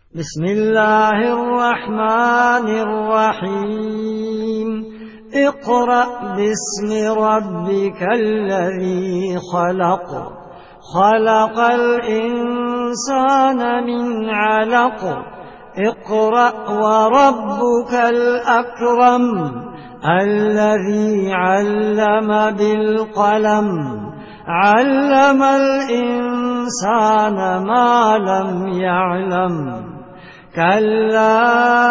بسم الله الرحمن الرحيم اقرأ باسم ربك الذي خلق الإنسان من علق اقرأ وربك الأكرم الذي علم بالقلم علم الإنسان ما لم يعلم كلا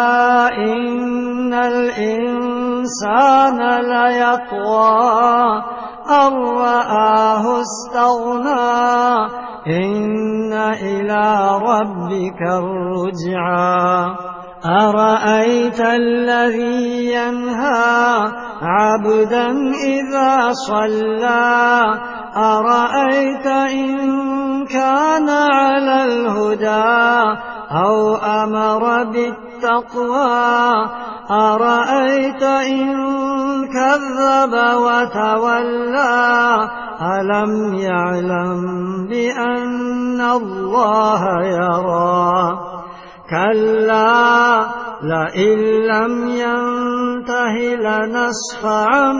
إن الإنسان ليطغى أن رآه استغنى إن إلى ربك الرجعى أرأيت الذي ينهى عبدا إذا صلى أرأيت إن كان على الهدى أو أمر بالتقوى أرأيت إن كذب وتولى ألم يعلم بأن الله يرى كلا لئن لم ينته لنسفعا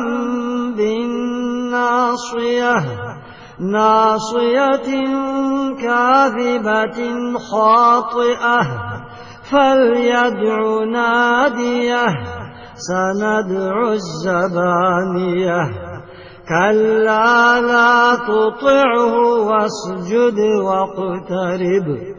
بالناصية ناصية كاذبة خاطئة فليدع ناديه سندع الزبانية كلا لا تطعه واسجد واقترب